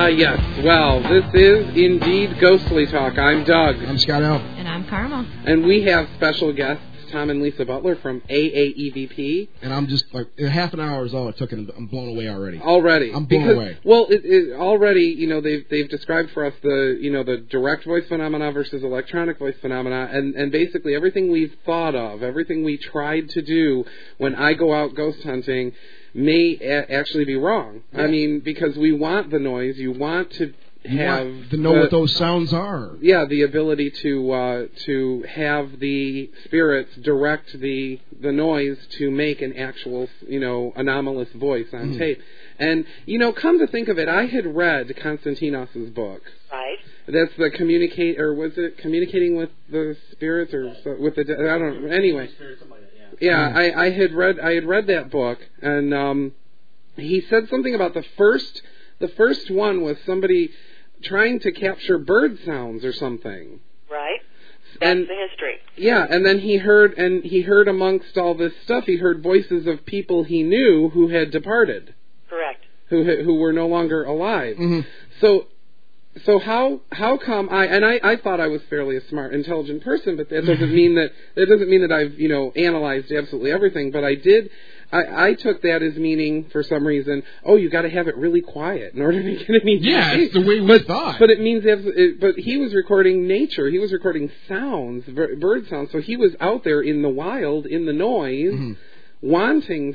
Yes. Well, this is indeed Ghostly Talk. I'm Doug. I'm Scott L. And I'm Karma. And we have special guests, Tom and Lisa Butler from AAEVP. And I'm just like, half an hour is all it took, and I'm blown away already. I'm blown away. Well, it already, they've described for us the direct voice phenomena versus electronic voice phenomena, and basically everything we've thought of, everything we tried to do when I go out ghost hunting may actually be wrong. Yeah. I mean, because we want the noise, you want to know what those sounds are. Yeah, the ability to have the spirits direct the noise to make an actual, anomalous voice on tape. And, come to think of it, I had read Konstantinos' book. Right. That's the communicating with the spirits or with the I don't know. Anyway. Yeah, I had read that book, and he said something about the first one was somebody trying to capture bird sounds or something. Right. That's the history. Yeah, and then he heard amongst all this stuff, he heard voices of people he knew who had departed. Correct. Who were no longer alive. Mm-hmm. So how come I thought I was fairly a smart, intelligent person, but that doesn't mean that I've analyzed absolutely everything. But I took that as meaning for some reason. Oh, you got to have it really quiet in order to get any. Yeah, it's the way we thought. But it means but he was recording nature. He was recording sounds, bird sounds. So he was out there in the wild, in the noise, wanting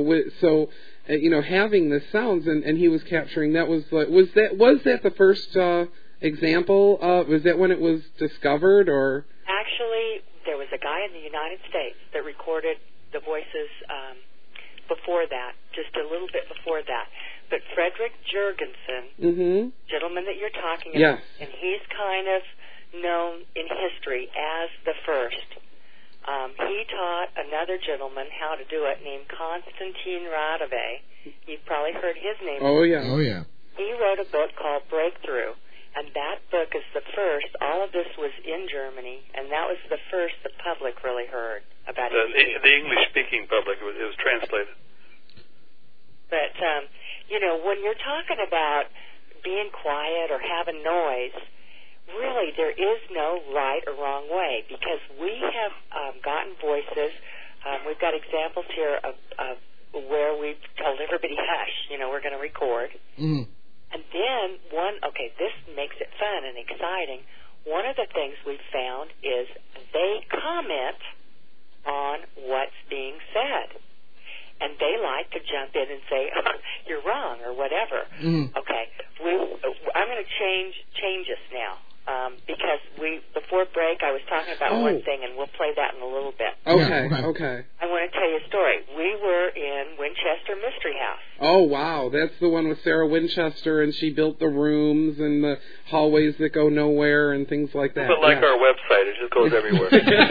having the sounds, and he was capturing. That was that the first example? Was that when it was discovered, or? Actually, there was a guy in the United States that recorded the voices before that, just a little bit before that. But Frederick Jurgensen, gentleman that you're talking about, and he's kind of known in history as the first. He taught another gentleman how to do it named Konstantin Radove. You've probably heard his name. Oh, yeah. He wrote a book called Breakthrough, and that book is the first. All of this was in Germany, and that was the first the public really heard about it. The English-speaking public, it was translated. But, when you're talking about being quiet or having noise, really, there is no right or wrong way, because we have gotten voices. We've got examples here of where we've told everybody, hush, we're going to record. Mm-hmm. And then this makes it fun and exciting. One of the things we've found is they comment on what's being said. And they like to jump in and say, you're wrong, or whatever. Mm-hmm. Okay, I'm going to change this now. Because before break, I was talking about one thing, and we'll play that in a little bit. Okay. I want to tell you a story. We were in Winchester Mystery House. Oh, wow. That's the one with Sarah Winchester, and she built the rooms and the hallways that go nowhere and things like that. But like our website, it just goes everywhere.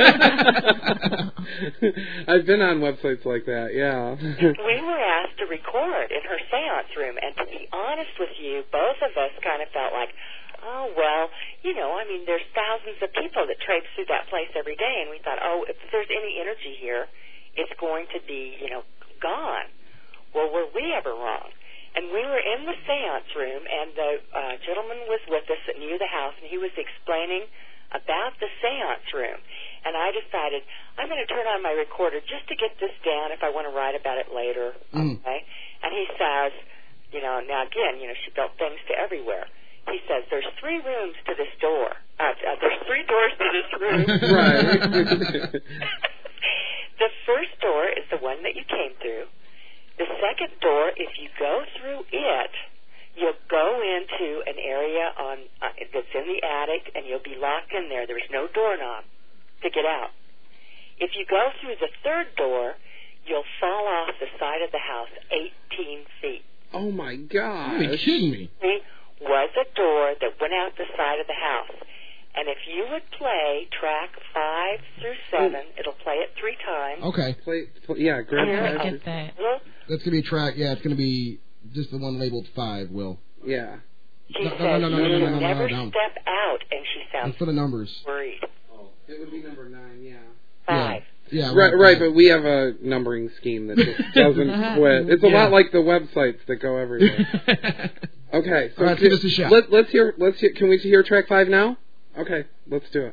I've been on websites like that, yeah. We were asked to record in her seance room, and to be honest with you, both of us kind of felt like, oh, well, there's thousands of people that traipse through that place every day, and we thought, if there's any energy here, it's going to be, gone. Well, were we ever wrong? And we were in the seance room, and the gentleman was with us that knew the house, and he was explaining about the seance room. And I decided, I'm going to turn on my recorder just to get this down if I want to write about it later, okay? And he says, now again, she built things to everywhere. He says, there's 3 rooms to this door. There's 3 doors to this room. Right. The first door is the one that you came through. The second door, if you go through it, you'll go into an area that's in the attic, and you'll be locked in there. There's no doorknob to get out. If you go through the third door, you'll fall off the side of the house 18 feet. Oh, my God. Are you kidding me? Was a door that went out the side of the house. And if you would play track 5 through 7, it'll play it 3 times. Okay. Grab get that. That's going to be track, it's going to be just the one labeled 5, Will. Yeah. She says, you never step out, and she sounds for the numbers. worried. Oh, it would be number 9, yeah. 5. Yeah. Right, but we have a numbering scheme that just doesn't quit. It's a lot like the websites that go everywhere. Okay, so all right, give us a shot. Let's hear. Can we hear track 5 now? Okay, let's do it.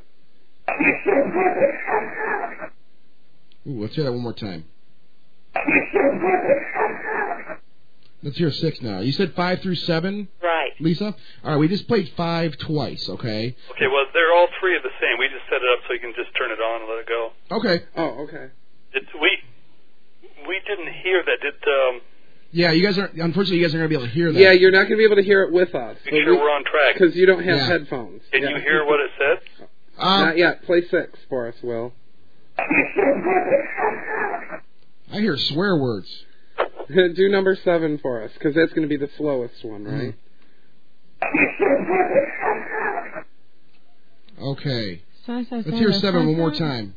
Ooh, let's hear that one more time. Let's hear 6 now. You said 5 through 7? Right. Lisa? All right, we just played 5 twice, okay? Okay, well, they're all 3 of the same. We just set it up so you can just turn it on and let it go. Okay. Oh, okay. We didn't hear that. Yeah, unfortunately, you guys aren't going to be able to hear that. Yeah, you're not going to be able to hear it with us. Make sure we're on track. Because you don't have headphones. Can you hear what it said? Not yet. Play 6 for us, Will. I hear swear words. Do number 7 for us, because that's going to be the slowest one, right? Okay. Let's hear 7 one more time.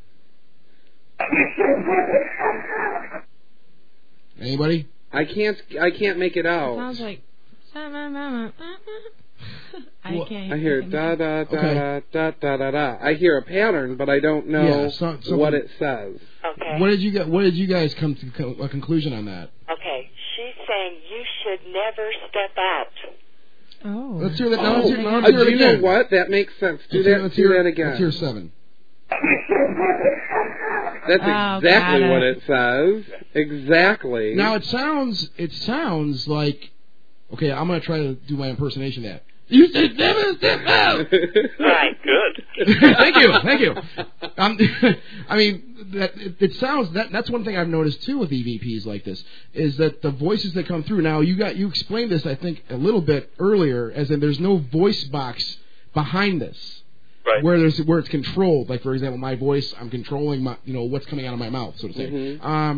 Anybody? I can't make it out. It sounds like I can't. I hear da da da da da da da. I hear a pattern, but I don't know what it says. Okay. What did you guys come to a conclusion on that? Okay. She's saying you should never step out. Oh. Let's hear that. Let's hear it You again. know what? That makes sense. Do that again. Let's hear 7. That's exactly what it says. Exactly. Now it sounds like. Okay, I'm going to try to do my impersonation of that. You should never step out. Right. Good. Thank you. I mean, it sounds that's one thing I've noticed too with EVPs like this is that the voices that come through. Now you explained this I think a little bit earlier, as in there's no voice box behind this. Right. Where it's controlled. Like for example, my voice, I'm controlling my what's coming out of my mouth, so to say. Mm-hmm.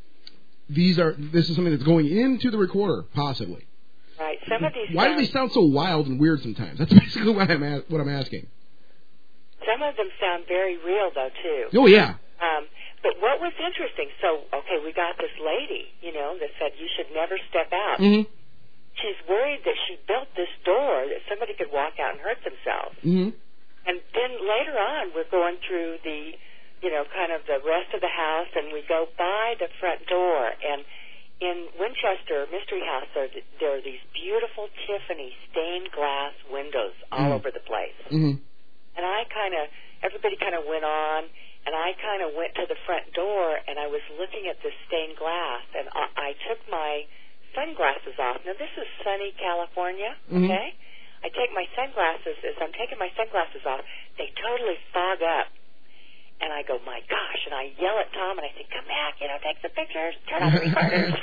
This is something that's going into the recorder, possibly. Right. Some of these. Why do they sound so wild and weird sometimes? That's basically what I'm asking. Some of them sound very real, though, too. Oh yeah. But what was interesting? So, okay, we got this lady, that said you should never step out. Mm-hmm. She's worried that she built this door that somebody could walk out and hurt themselves. Mm-hmm. And then later on, we're going through the, kind of the rest of the house, and we go by the front door. And in Winchester Mystery House, there are these beautiful Tiffany stained glass windows all over the place. Mm-hmm. And everybody kind of went on, and I kind of went to the front door, and I was looking at this stained glass, and I took my sunglasses off. Now, this is sunny California, okay? I take my sunglasses, as I'm taking my sunglasses off, they totally fog up. And I go, my gosh, and I yell at Tom, and I say, come back, take some pictures, turn on the recorders.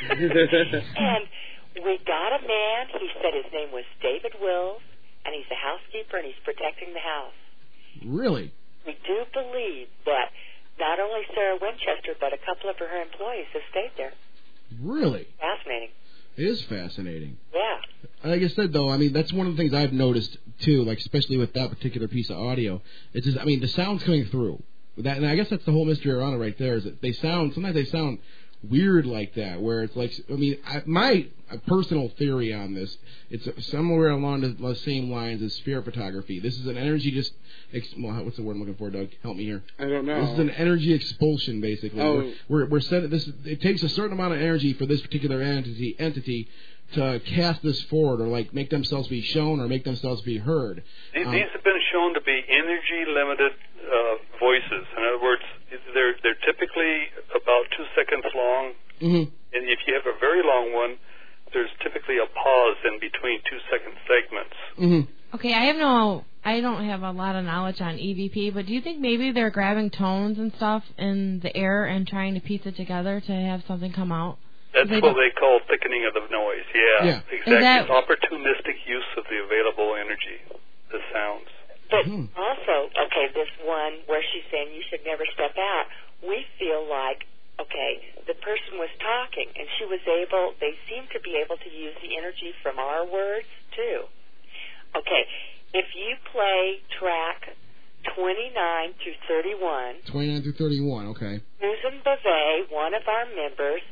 And we got a man, he said his name was David Wills, and he's a housekeeper, and he's protecting the house. Really? We do believe that not only Sarah Winchester, but a couple of her employees have stayed there. Really? Fascinating. It is fascinating. Yeah. Like I said, though, I mean, that's one of the things I've noticed, too, like especially with that particular piece of audio. It's just, I mean, the sound's coming through. And I guess that's the whole mystery around it right there, is that sometimes they sound weird like that, where it's like, I mean, my personal theory on this, it's somewhere along the same lines as sphere photography. This is an energy what's the word I'm looking for, Doug? Help me here. I don't know. This is an energy expulsion, basically. Oh. We're set. It takes a certain amount of energy for this particular entity to cast this forward, or like make themselves be shown, or make themselves be heard. These have been shown to be energy-limited voices. In other words, they're typically about 2 seconds long, and if you have a very long one, there's typically a pause in between 2-second segments. Okay, I don't have a lot of knowledge on EVP, but do you think maybe they're grabbing tones and stuff in the air and trying to piece it together to have something come out? That's what they call thickening of the noise. Yeah. Exactly. It's opportunistic use of the available energy, the sounds. But also, okay, this one where she's saying you should never step out, we feel like, okay, the person was talking, and they seem to be able to use the energy from our words, too. Okay, if you play track 29 through 31. 29 through 31, okay. Susan Bavay, one of our members,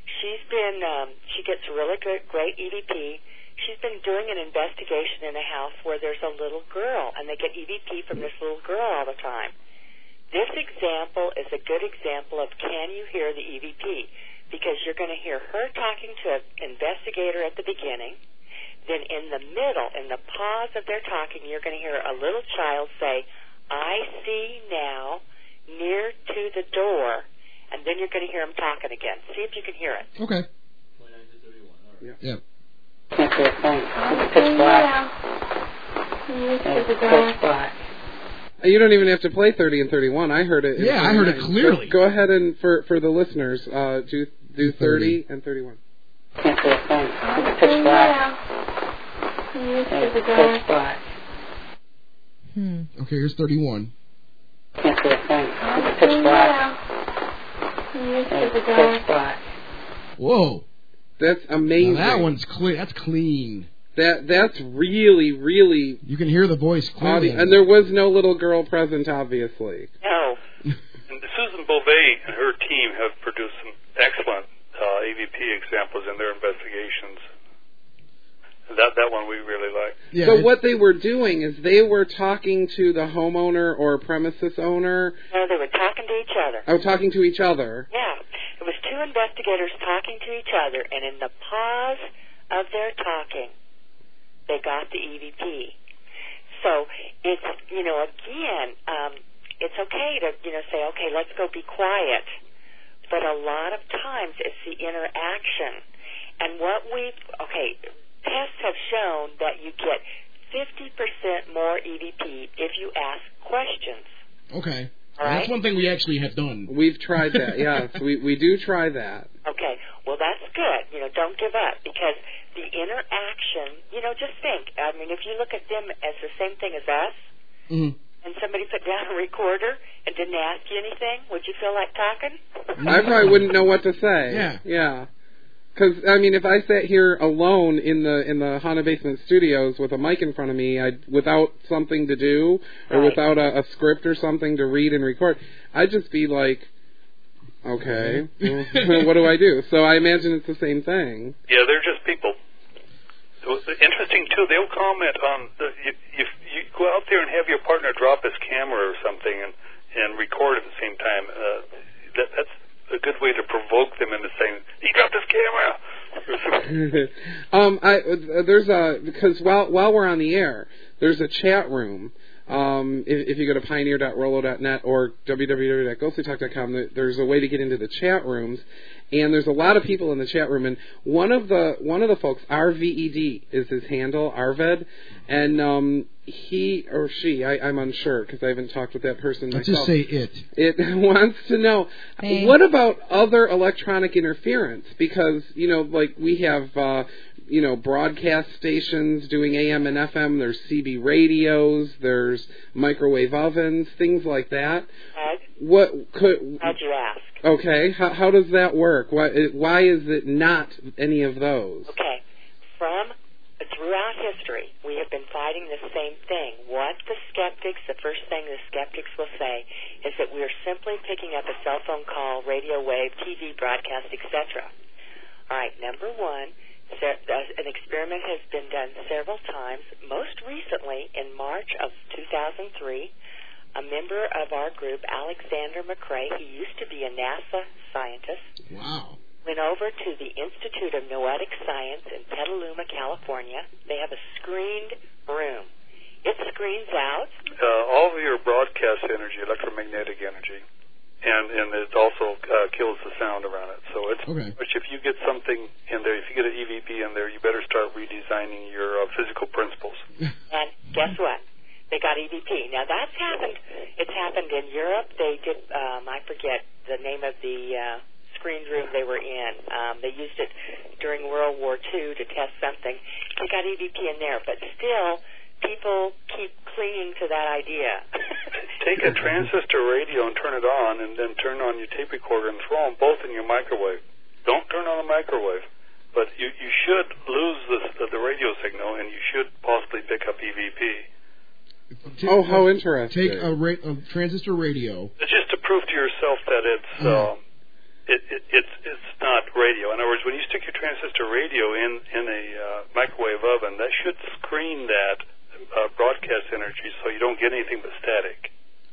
she gets really great EVP. She's been doing an investigation in a house where there's a little girl, and they get EVP from this little girl all the time. This example is a good example of can you hear the EVP? Because you're going to hear her talking to an investigator at the beginning. Then in the middle, in the pause of their talking, you're going to hear a little child say, I see now, near to the door. And then you're going to hear him talking again. See if you can hear it. Okay. 29 to 31. Yeah. Can't see a thing. It's pitch black. It's pitch black. You don't even have to play 30 and 31. I heard it. Yeah, I heard it clearly. Go ahead and for the listeners, do 30 and 31. Can't see a thing. It's pitch black. It's pitch black. Okay, here's 31. Can't see a thing. It's pitch black. It's pitch black. Whoa. That's amazing. Now that one's clear. That's clean. That's really, really... You can hear the voice clearly. And there was no little girl present, obviously. No. And Susan Beauvais and her team have produced some excellent EVP examples in their investigations. That one we really like. Yeah, so what they were doing is they were talking to the homeowner or premises owner. No, they were talking to each other. Oh, talking to each other. Yeah. It was two investigators talking to each other, and in the pause of their talking, they got the EVP. So it's, again, it's okay to, say, okay, let's go be quiet. But a lot of times it's the interaction. And tests have shown that you get 50% more EVP if you ask questions. Okay. All right? That's one thing we actually have done. We've tried that, yes. We do try that. Okay. Well, that's good. Don't give up because the interaction, just think. I mean, if you look at them as the same thing as us, and somebody put down a recorder and didn't ask you anything, would you feel like talking? I probably wouldn't know what to say. Yeah. Because, if I sat here alone in the Haunted Basement Studios with a mic in front of me, without something to do, or without a script or something to read and record, I'd just be like, okay, what do I do? So I imagine it's the same thing. Yeah, they're just people. So it's interesting, too, they'll comment on, if you go out there and have your partner drop his camera or something and record at the same time, that's a good way to provoke them into saying, he dropped his camera. Because while we're on the air, there's a chat room. If you go to pioneer.rollo.net or www.ghostlytalk.com, there's a way to get into the chat rooms, and there's a lot of people in the chat room. And one of the folks, RVED is his handle, Arved, and he or she, I'm unsure because I haven't talked with that person myself. Let's just say it. It wants to know, what about other electronic interference? Because, like we have, broadcast stations doing AM and FM. There's CB radios. There's microwave ovens, things like that. How'd you ask? Okay. How does that work? Why is it not any of those? Okay. Throughout history, we have been fighting the same thing. The first thing the skeptics will say is that we are simply picking up a cell phone call, radio wave, TV broadcast, etc. All right, number one, an experiment has been done several times. Most recently, in March of 2003, a member of our group, Alexander McRae, he used to be a NASA scientist. Wow. Went over to the Institute of Noetic Science in Petaluma, California. They have a screened room. It screens out all of your broadcast energy, electromagnetic energy, and it also kills the sound around it. So it's which if you get something in there, if you get an EVP in there, you better start redesigning your physical principles. And guess what? They got EVP. Now that's happened. It's happened in Europe. They did. I forget the name of the screened room they were in. They used it during World War II to test something. They got EVP in there, but still, people keep clinging to that idea. Take a transistor radio and turn it on, and then turn on your tape recorder and throw them both in your microwave. Don't turn on the microwave, but you should lose the radio signal, and you should possibly pick up EVP. How interesting. Take a transistor radio. It's just to prove to yourself that it's not radio. In other words, when you stick your transistor radio in a microwave oven, that should screen that broadcast energy so you don't get anything but static.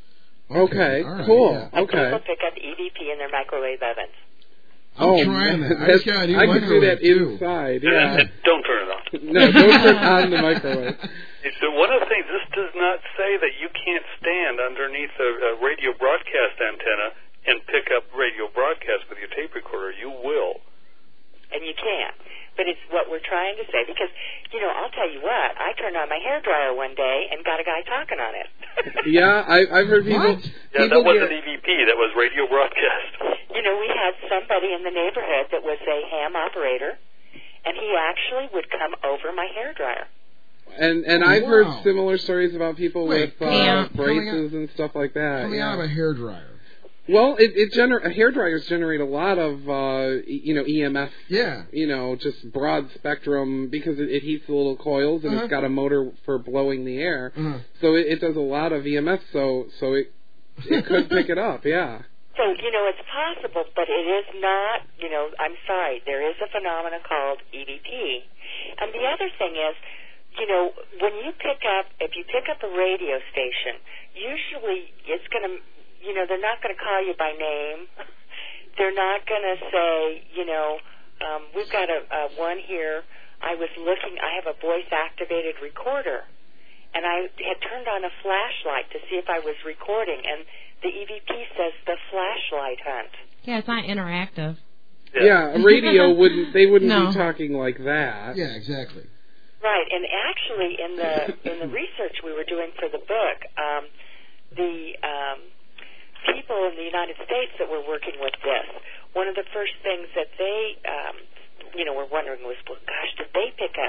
Okay, all right, cool. yeah. And Okay. people pick up EVP in their microwave ovens. I'm trying that. I just got a new I can do that microwave, too. inside. Yeah. And don't turn it on. No, don't turn on the microwave. So one of the things, this does not say that you can't stand underneath a radio broadcast antenna and pick up radio broadcast with your tape recorder. You will. And you can't. But it's what we're trying to say because, I'll tell you what, I turned on my hairdryer one day and got a guy talking on it. Yeah, I've heard people... Yeah, that wasn't EVP, that was radio broadcast. We had somebody in the neighborhood that was a ham operator, and he actually would come over my hairdryer. And I've heard similar stories about people with braces and stuff like that. Coming out of a hairdryer. Well, hairdryers generate a lot of EMF. Yeah. Just broad spectrum because it heats the little coils and it's got a motor for blowing the air. So it does a lot of EMF. So it could pick it up. Yeah. So it's possible, but it is not. I'm sorry. There is a phenomenon called EVP, and the other thing is, when you if you pick up a radio station, usually it's going to. They're not going to call you by name. They're not going to say, we've got a one here. I have a voice-activated recorder, and I had turned on a flashlight to see if I was recording, and the EVP says the flashlight hunt. Yeah, it's not interactive. Yeah, a radio wouldn't be No. talking like that. Yeah, exactly. Right, and actually in the research we were doing for the book, the people in the United States that were working with this, one of the first things that they, were wondering was, well, gosh, did they pick up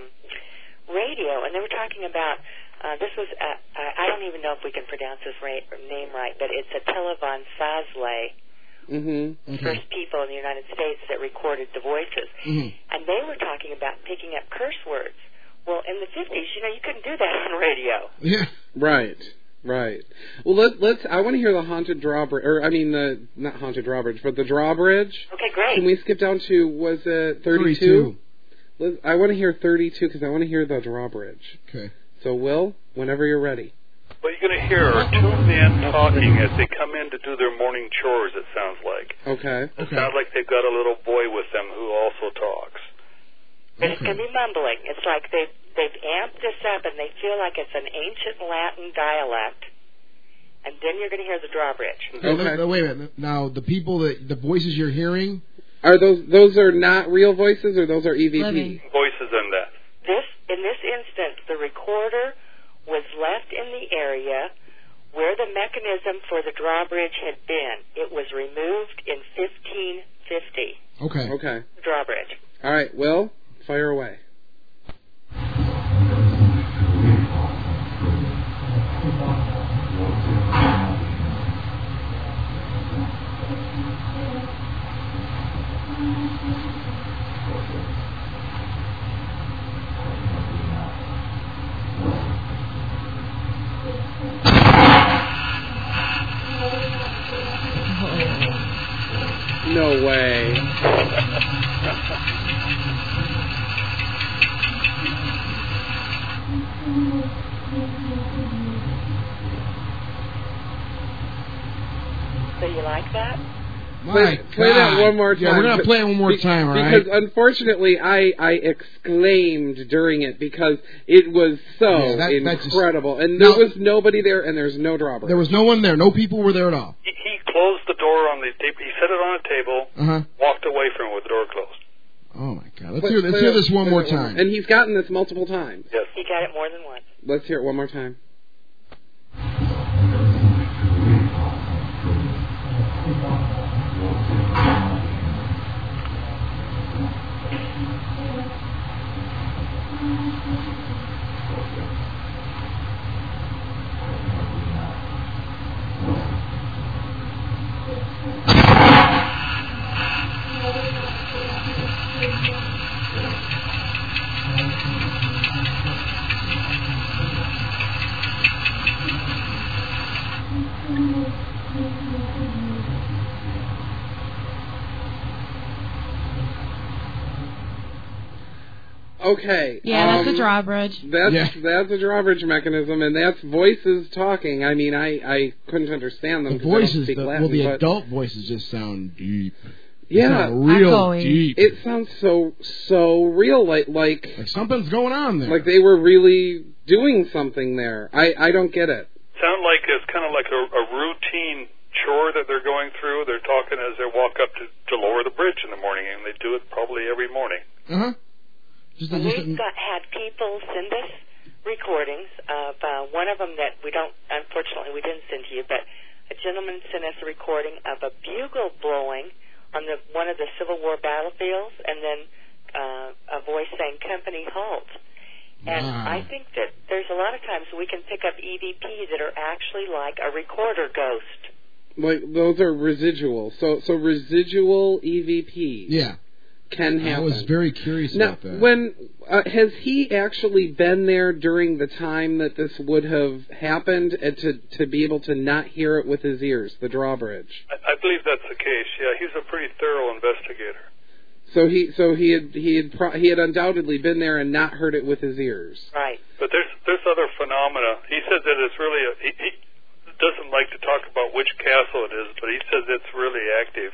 radio? And they were talking about, this was, I don't even know if we can pronounce his name right, but it's Attila von Sasley, first people in the United States that recorded the voices. And they were talking about picking up curse words. Well, in the 50s, you couldn't do that on radio. Yeah. Right. Well, let's. I want to hear the haunted drawbridge, not haunted drawbridge, but the drawbridge. Okay, great. Can we skip down to, was it 32? I want to hear 32 because I want to hear the drawbridge. Okay. So, Will, whenever you're ready. What you're going to hear are two men talking as they come in to do their morning chores, it sounds like. Okay. It sounds like they've got a little boy with them who also talks. And it's going to be mumbling. It's like they've amped this up and they feel like it's an ancient Latin dialect. And then you're going to hear the drawbridge. Okay. Wait a minute. Now, the voices you're hearing... Are those are not real voices or those are EVP? Living. Voices in that. In this instance, the recorder was left in the area where the mechanism for the drawbridge had been. It was removed in 1550. Okay. The drawbridge. All right, Will, fire away. No way. So you like that? Play that one more time. Yeah, we're going to play it one more time, all right? Because unfortunately, I exclaimed during it because it was so incredible. And there was nobody there, and there's no drawbridge. There was no one there. No people were there at all. He closed the door on the table. He set it on a table, walked away from it with the door closed. Oh, my God. Let's hear this one more time. And he's gotten this multiple times. Yes. He got it more than once. Let's hear it one more time. okay. Yeah, that's a drawbridge. That's a drawbridge mechanism, and that's voices talking. I mean, I couldn't understand them. The voices, Latin, the adult voices just sound deep. Yeah, real deep. It sounds so real, like something's going on there. Like they were really doing something there. I don't get it. Sound like it's kind of like a routine chore that they're going through. They're talking as they walk up to lower the bridge in the morning, and they do it probably every morning. We've had people send us recordings of one of them that unfortunately we didn't send to you, but a gentleman sent us a recording of a bugle blowing on one of the Civil War battlefields, and then a voice saying, "Company, halt." And I think that there's a lot of times we can pick up EVPs that are actually like a recorder ghost. Like, those are residual. So residual EVPs. Yeah. Can happen. I was very curious about that. When has he actually been there during the time that this would have happened, and to be able to not hear it with his ears, the drawbridge? I believe that's the case. Yeah, he's a pretty thorough investigator. So he had undoubtedly been there and not heard it with his ears. Right. But there's other phenomena. He says that it's really he doesn't like to talk about which castle it is, but he says it's really active.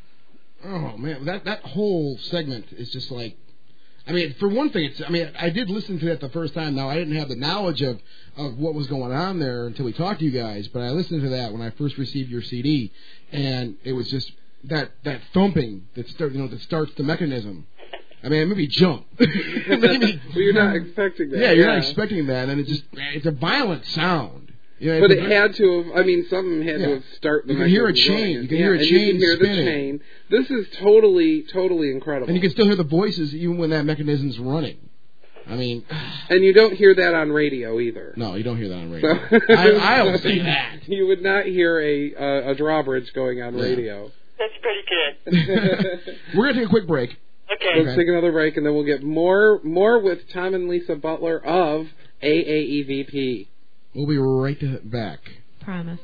Oh man, that whole segment is just like, I mean, for one thing, I did listen to that the first time. Now I didn't have the knowledge of what was going on there until we talked to you guys, but I listened to that when I first received your CD, and it was just that thumping that starts the mechanism. I mean, it made me jump. Well, you're not expecting that. Yeah, you're not expecting that, and it's a violent sound. Yeah, but it had to have. I mean, something had to have started. You can hear a chain. You can hear a chain spinning. The chain. This is totally incredible. And you can still hear the voices even when that mechanism's running. I mean, and you don't hear that on radio either. No, you don't hear that on radio. So, I'll say that. You would not hear a drawbridge going on radio. That's pretty good. We're gonna take a quick break. Okay. Let's take another break, and then we'll get more with Tom and Lisa Butler of AAEVP. We'll be right back. Promise.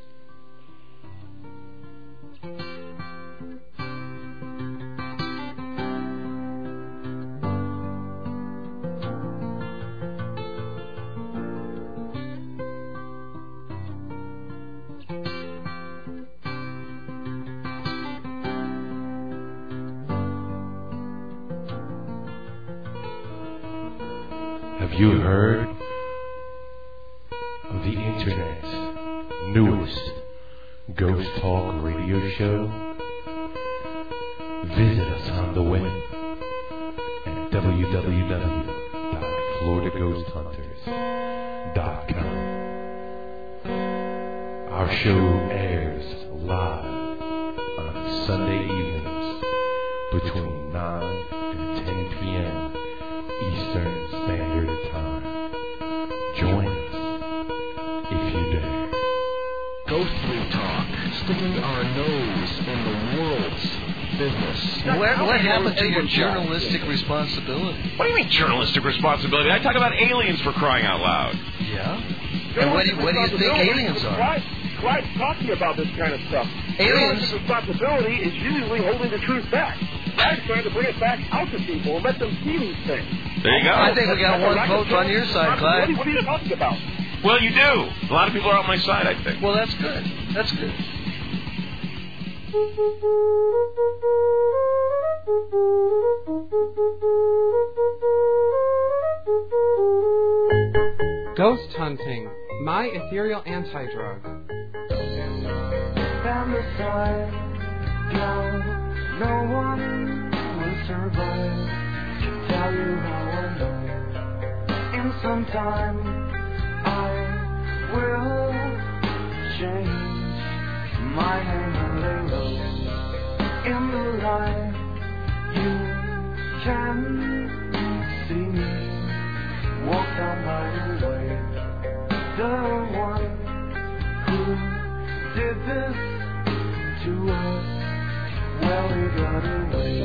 Have you heard of the Internet's newest Ghost Talk radio show? Visit us on the web at www.floridaghosthunters.com. Our show airs live on Sunday evenings between 9 and 10 p.m. Eastern Standard Time. Join us if you dare. Ghostly talk, sticking our nose in the world's business. What happened to your journalistic responsibility? What do you mean journalistic responsibility? I talk about aliens for crying out loud. Yeah? And what do you think aliens are? Why talking about this kind of stuff? Aliens' responsibility is usually holding the truth back. I'm trying to bring it back out to people and let them see these things. There you go. I think we got one vote on your side, Clyde. What are you talking about? Well, you do. A lot of people are on my side, I think. Well, that's good. That's good. Ghost hunting, my ethereal anti-drug. Found the sign, no one will survive. To tell you how I know. In some time, I will change my name and lay low. In the light, you can see me. Walk down my way. The one who did this to us, well, he got away.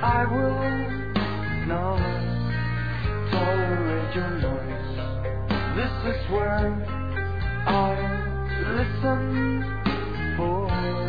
I will not tolerate your noise. This is where I listen for.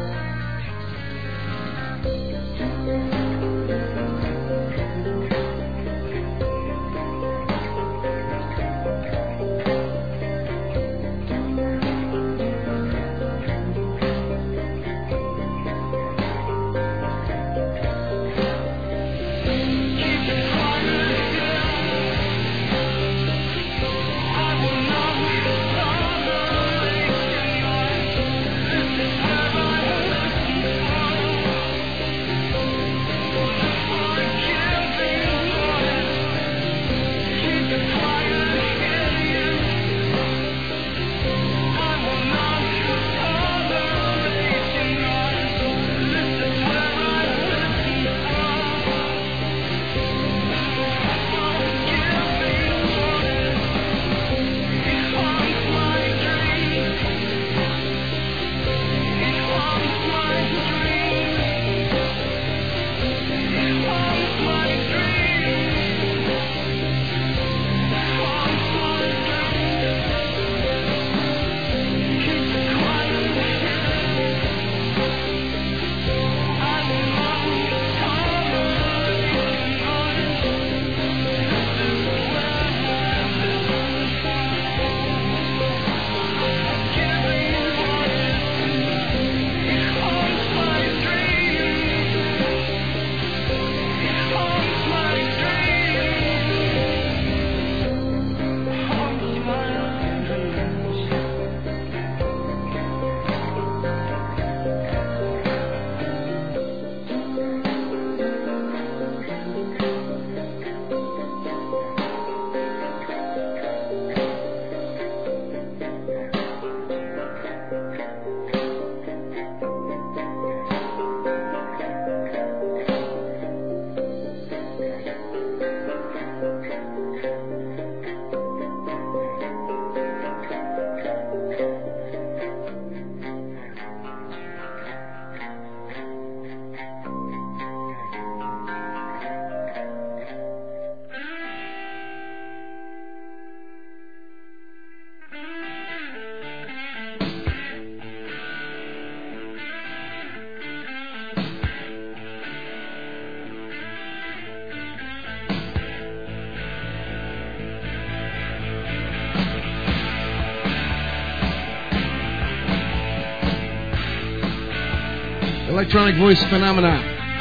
Electronic Voice Phenomena.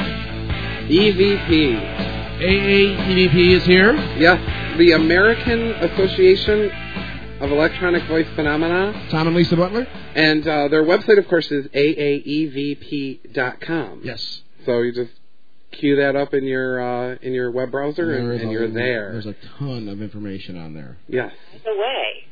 EVP. AAEVP is here. Yes, the American Association of Electronic Voice Phenomena. Tom and Lisa Butler. And their website, of course, is aaevp.com. Yes. So you just cue that up in your web browser, and you're there. There's a ton of information on there. Yes. By the way,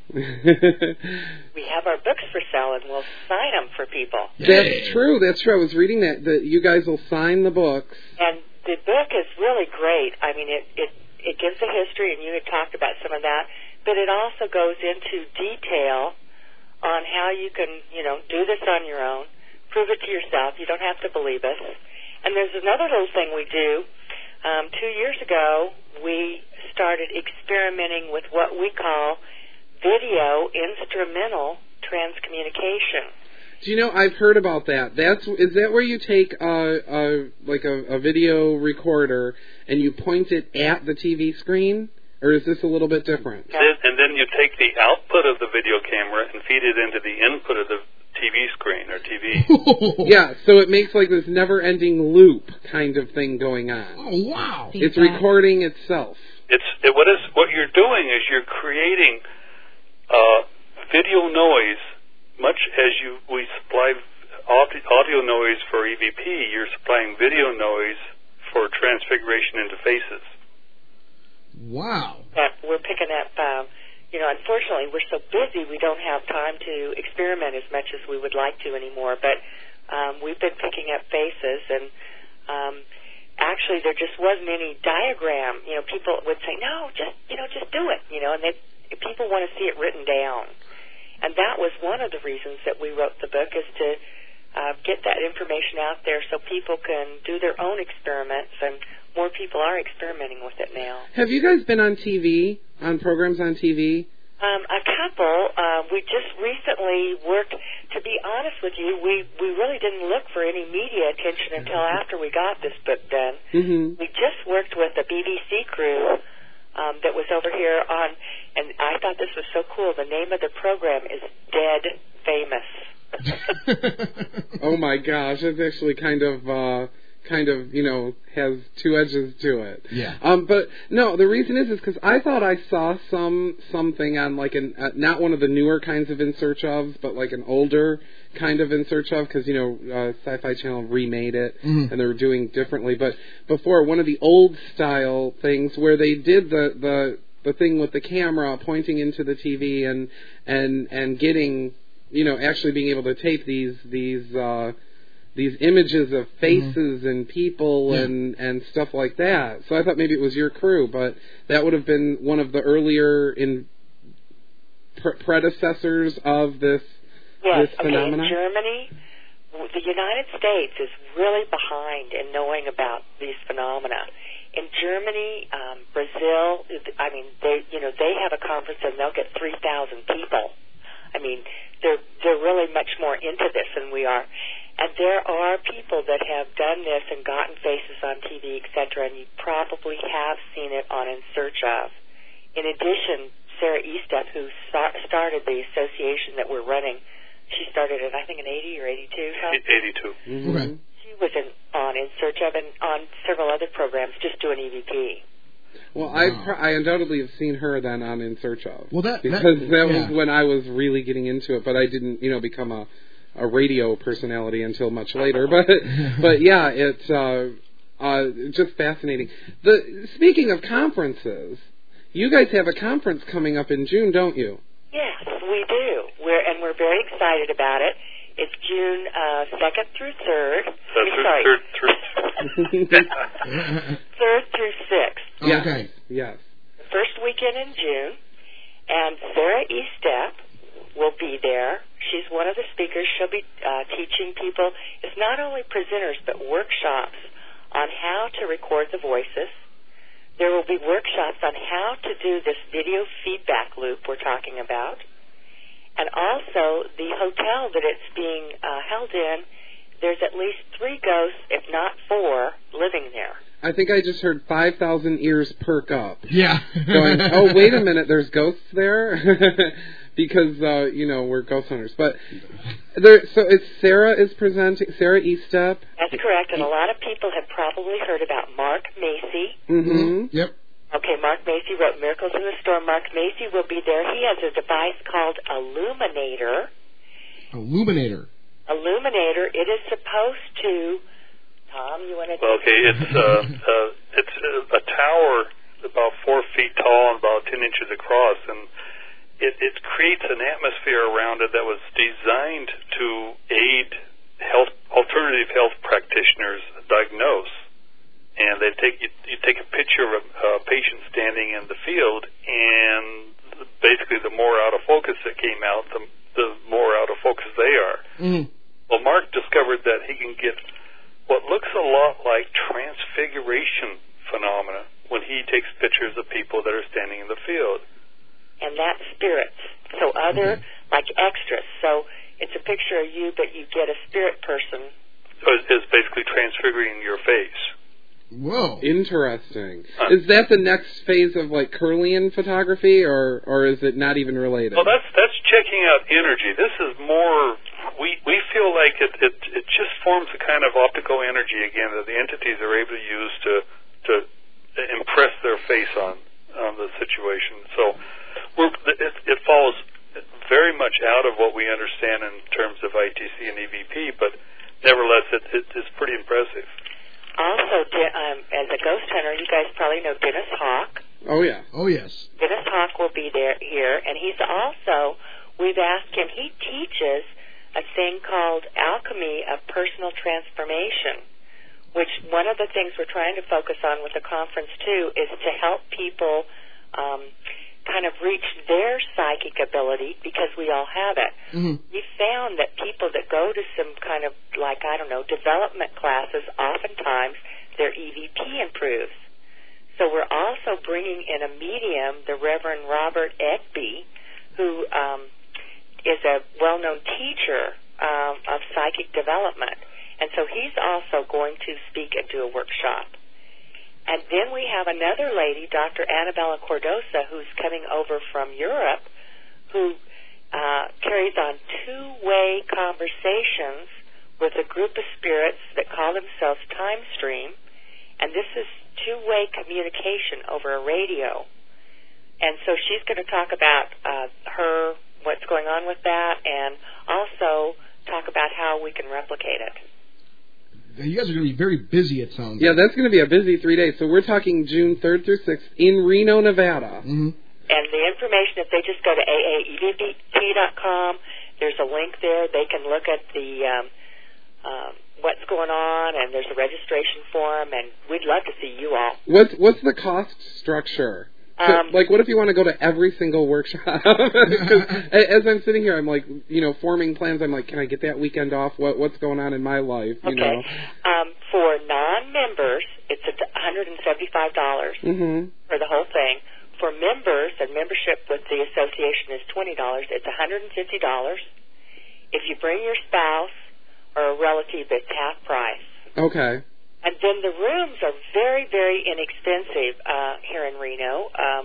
we have our books for sale, and we'll sign them for people. That's true. That's true. I was reading that you guys will sign the books. And the book is really great. I mean, it gives a history, and you had talked about some of that, but it also goes into detail on how you can, do this on your own, prove it to yourself. You don't have to believe us. And there's another little thing we do. 2 years ago, we started experimenting with what we call video instrumental transcommunication. Do you know, I've heard about that. Is that where you take a video recorder and you point it at the TV screen? Or is this a little bit different? And then you take the output of the video camera and feed it into the input of the TV screen or TV. Yeah, so it makes like this never-ending loop kind of thing going on. Oh, wow. It's recording itself. What you're doing is you're creating video noise, much as we supply audio noise for EVP, you're supplying video noise for transfiguration into faces. Wow. We're picking up, unfortunately, we're so busy we don't have time to experiment as much as we would like to anymore, but we've been picking up faces, and actually there just wasn't any diagram. People would say, no, just do it, and people want to see it written down. And that was one of the reasons that we wrote the book, is to get that information out there so people can do their own experiments and more people are experimenting with it now. Have you guys been on TV, on programs on TV? A couple. We just recently worked. To be honest with you, we really didn't look for any media attention until after we got this book done. Mm-hmm. We just worked with a BBC crew that was over here on, and I thought this was so cool. The name of the program is Dead Famous. Oh my gosh, it's actually kind of has two edges to it. Yeah. But no, the reason is because I thought I saw something on like not one of the newer kinds of In Search Of, but like an older kind of In Search Of, because Sci-Fi Channel remade it and they were doing differently. But before, one of the old style things where they did the thing with the camera pointing into the TV and getting actually being able to tape these images of faces and people and stuff like that. So I thought maybe it was your crew, but that would have been one of the earlier predecessors of this phenomenon. In Germany, the United States is really behind in knowing about these phenomena. In Germany, Brazil, they have a conference and they'll get 3,000 people. I mean, they're really much more into this than we are. And there are people that have done this and gotten faces on TV, etc., and you probably have seen it on In Search Of. In addition, Sarah Estep, who started the association that we're running, she started it, I think, in 80 or 82. Huh? 82. Mm-hmm. Okay. She was on In Search Of and on several other programs just doing EVP. Well, I undoubtedly have seen her then on In Search Of. Well, that was when I was really getting into it, but I didn't, become a radio personality until much later. But yeah, it's just fascinating. Speaking of conferences, you guys have a conference coming up in June, don't you? Yes, we do. We're very excited about it. It's June 2nd through 3rd. Third through 6th. Yes. Okay. Yes. The first weekend in June, and Sarah Estep will be there. She's one of the speakers. She'll be teaching people. It's not only presenters, but workshops on how to record the voices. There will be workshops on how to do this video feedback loop we're talking about. And also, the hotel that it's being held in, there's at least 3 ghosts, if not 4, living there. I think I just heard 5,000 ears perk up. Yeah. Going, oh, wait a minute, there's ghosts there? Because, we're ghost hunters. But, so it's Sarah is presenting, Sarah Estep. That's correct, and a lot of people have probably heard about Mark Macy. Mm-hmm. Yep. Okay, Mark Macy wrote Miracles in the Storm. Mark Macy will be there. He has a device called Illuminator. Illuminator. It is supposed to... Tom, you want to... Well, okay, it's a tower about 4 feet tall and about 10 inches across, and it creates an atmosphere around it that was designed to aid alternative health practitioners diagnose. And you take a picture of a patient standing in the field, and basically the more out of focus it came out, the more out of focus they are. Mm. Well, Mark discovered that he can get what looks a lot like transfiguration phenomena when he takes pictures of people that are standing in the field. And that's spirits. So like extras. So it's a picture of you, but you get a spirit person. So it's basically transfiguring your face. Whoa. Interesting. Is that the next phase of like Kirlian photography, or is it not even related? Well, that's checking out energy. This is more. We feel like it just forms a kind of optical energy again that the entities are able to use to impress their face on the situation. So it falls very much out of what we understand in terms of ITC and EVP, but nevertheless it's pretty impressive. Also, as a ghost hunter, you guys probably know Dennis Hawk. Oh, yeah. Oh, yes. Dennis Hawk will be here, and he's also, we've asked him, he teaches a thing called Alchemy of Personal Transformation, which one of the things we're trying to focus on with the conference, too, is to help people kind of reach their psychic ability, because we all have it. Mm-hmm. We found that people that go to some kind of, development classes, oftentimes their EVP improves. So we're also bringing in a medium, the Reverend Robert Egby, who is a well-known teacher of psychic development. And so he's also going to speak and do a workshop. And then we have another lady, Dr. Annabella Cordosa, who's coming over from Europe, who carries on two-way conversations with a group of spirits that call themselves Time Stream. And this is two-way communication over a radio. And so she's going to talk about what's going on with that, and also talk about how we can replicate it. You guys are going to be very busy, it sounds. Yeah, that's going to be a busy 3 days. So we're talking June 3rd through 6th in Reno, Nevada. Mm-hmm. And the information, if they just go to aaevp.com, there's a link there. They can look at the what's going on, and there's a registration form, and we'd love to see you all. What's the cost structure? So, like, what if you want to go to every single workshop? As I'm sitting here, I'm like, forming plans. I'm like, can I get that weekend off? What's going on in my life? You know? For non-members, it's $175 for the whole thing. For members, and membership with the association is $20. It's $150. If you bring your spouse or a relative, it's half price. Okay. And then the rooms are very, very inexpensive here in Reno.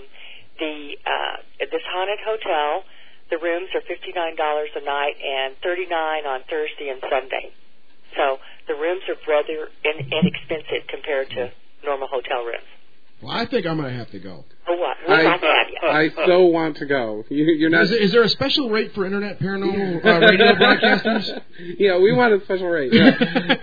This haunted hotel, the rooms are $59 a night and $39 on Thursday and Sunday. So the rooms are rather inexpensive compared to normal hotel rooms. Well, I think I'm going to have to go. Oh, what? We'd like to have you. I so want to go. You're not. Is there a special rate for Internet Paranormal radio broadcasters? Yeah, we want a special rate. Yeah.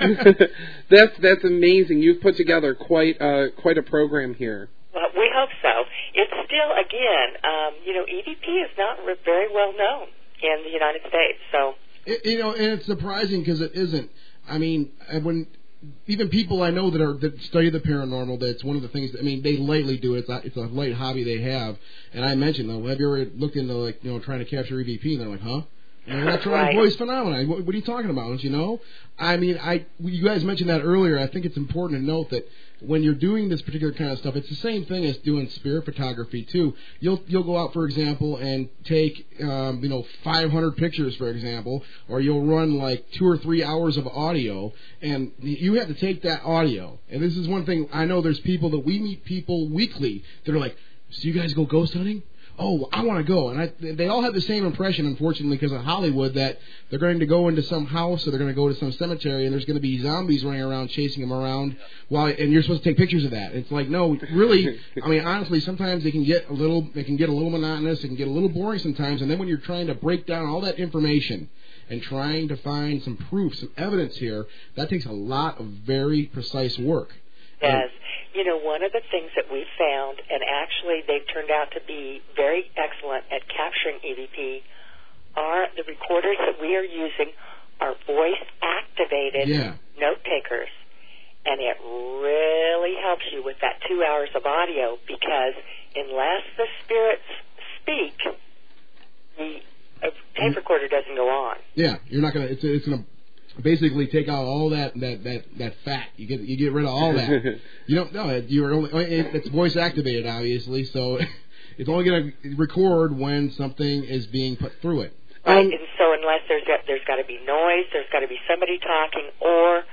That's amazing. You've put together quite a program here. Well, we hope so. It's still, again, EVP is not very well known in the United States. So and it's surprising because it isn't. I mean, when even people I know that study the paranormal, that's one of the things. They lightly do it. It's a light hobby they have. And I mentioned, though, have you ever looked into trying to capture EVP? And they're like, huh? Electronic voice phenomena. What are you talking about? Don't you know? You guys mentioned that earlier. I think it's important to note that when you're doing this particular kind of stuff, it's the same thing as doing spirit photography too. You'll go out, for example, and take 500 pictures, for example, or you'll run like 2 or 3 hours of audio, and you have to take that audio. And this is one thing I know. There's people that we meet people weekly that are like, "So you guys go ghost hunting?" Oh, I want to go. And they all have the same impression, unfortunately, because of Hollywood, that they're going to go into some house or they're going to go to some cemetery and there's going to be zombies running around chasing them around and you're supposed to take pictures of that. It's like, no, really, honestly, sometimes they can get a little monotonous, it can get a little boring sometimes, and then when you're trying to break down all that information and trying to find some proof, some evidence here, that takes a lot of very precise work. Yes. One of the things that we found, and actually they've turned out to be very excellent at capturing EVP, are the recorders that we are using are voice-activated note takers. And it really helps you with that 2 hours of audio, because unless the spirits speak, the tape recorder doesn't go on. Yeah, you're not going to, it's going to basically take out all that fat. You get rid of all that. It's voice activated, obviously, so it's only going to record when something is being put through it. Right, and so unless there's got to be noise, there's got to be somebody talking, or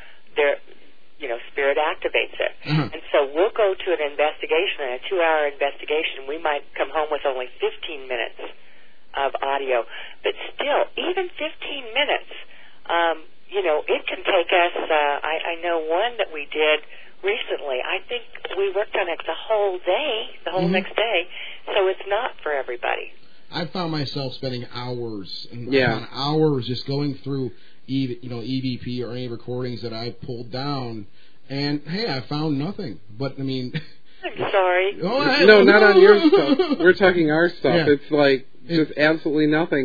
spirit activates it. Uh-huh. And so we'll go to an investigation, a 2-hour investigation. We might come home with only 15 minutes of audio, but still, even 15 minutes. It can take us, I know one that we did recently, I think we worked on it the whole day, the whole next day, so it's not for everybody. I found myself spending hours and hours just going through EVP or any recordings that I pulled down, and hey, I found nothing. But I'm sorry. No, not on your stuff. We're talking our stuff. Yeah. It's like just absolutely nothing,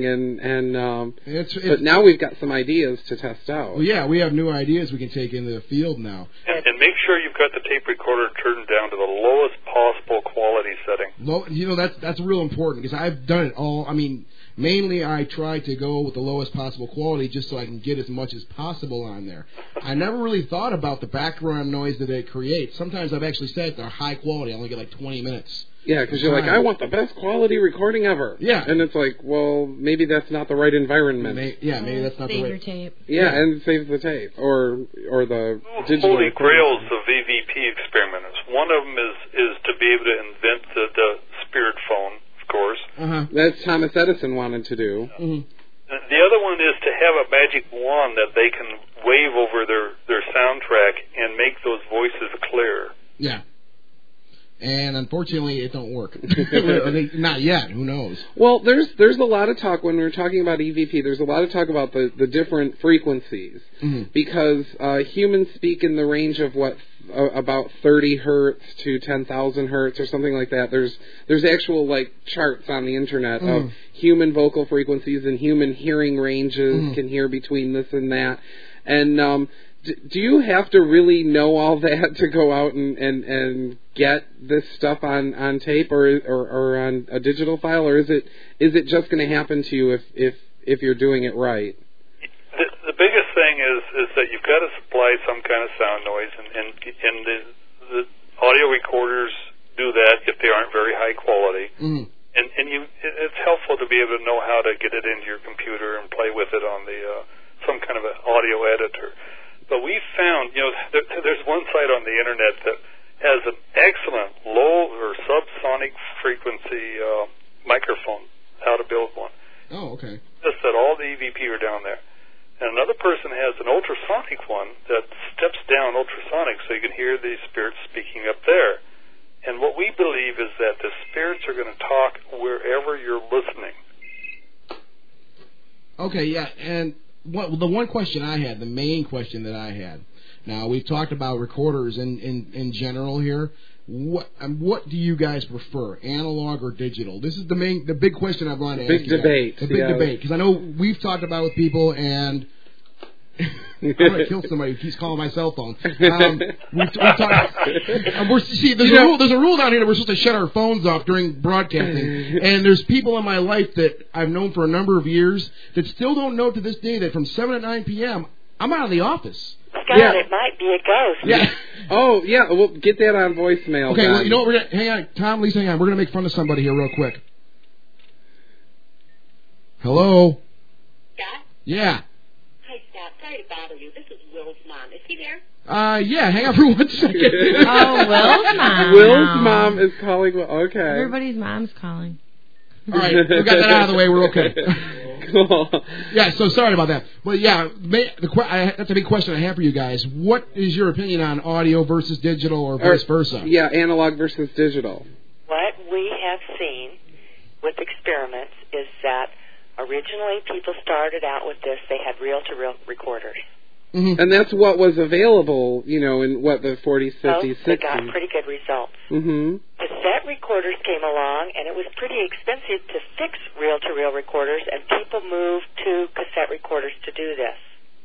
but now we've got some ideas to test out. Well, yeah, we have new ideas we can take into the field now. And make sure you've got the tape recorder turned down to the lowest possible quality setting. That's real important because I've done it all. I mean, mainly I try to go with the lowest possible quality just so I can get as much as possible on there. I never really thought about the background noise that it creates. Sometimes I've actually said they're high quality. I only get like 20 minutes. Yeah, because you're like, I want the best quality recording ever. Yeah. And it's like, well, maybe that's not the right environment. Maybe that's not the right... Save your tape. Yeah, and save the tape. Or the digital... Holy grails of EVP experimenters. One of them is to be able to invent the spirit phone, of course. Uh-huh. That's Thomas Edison wanted to do. Mm-hmm. The other one is to have a magic wand that they can wave over their soundtrack and make those voices clear. Yeah. And unfortunately, it don't work. Not yet. Who knows? Well, there's a lot of talk when we're talking about EVP. There's a lot of talk about the different frequencies because humans speak in the range of about 30 hertz to 10,000 hertz or something like that. There's actual like charts on the internet of human vocal frequencies and human hearing ranges can hear between this and that. And do you have to really know all that to go out and get this stuff on tape or on a digital file, or is it just going to happen to you if you're doing it right? The biggest thing is that you've got to supply some kind of sound noise, and the audio recorders do that if they aren't very high quality. And it's helpful to be able to know how to get it into your computer and play with it on the some kind of an audio editor. But we found, there's one site on the internet that has an excellent low or subsonic frequency microphone, how to build one. Oh, okay. Just that all the EVP are down there. And another person has an ultrasonic one that steps down ultrasonic so you can hear the spirits speaking up there. And what we believe is that the spirits are going to talk wherever you're listening. Okay, yeah, and the one question I had, the main question that I had, now we've talked about recorders in general here. What do you guys prefer, analog or digital? This is the big question I've wanted to ask you guys. The big debate, because I know we've talked about it with people, and I'm gonna kill somebody who keeps calling my cell phone. We've talked. There's a rule down here that we're supposed to shut our phones off during broadcasting, and there's people in my life that I've known for a number of years that still don't know to this day that from 7 to 9 p.m. I'm out of the office. Scott, it might be a ghost. Yeah. Oh, yeah. We'll get that on voicemail. Okay. Well, you know what? Hang on, Tom. Lisa, hang on. We're gonna make fun of somebody here real quick. Hello. Scott. Yeah. Hi, Scott. Sorry to bother you. This is Will's mom. Is he there? Yeah. Hang on for 1 second. Oh, Will's mom. Will's mom is calling. Okay. Everybody's mom's calling. All right. We got that out of the way. We're okay. Cool. Yeah, so sorry about that. But yeah, that's a big question I have for you guys. What is your opinion on audio versus digital or vice versa? Yeah, analog versus digital. What we have seen with experiments is that originally people started out with this. They had reel-to-reel recorders. Mm-hmm. And that's what was available, in the 40s, 50s, 60s. They got pretty good results. Mm-hmm. Cassette recorders came along, and it was pretty expensive to fix reel-to-reel recorders, and people moved to cassette recorders to do this.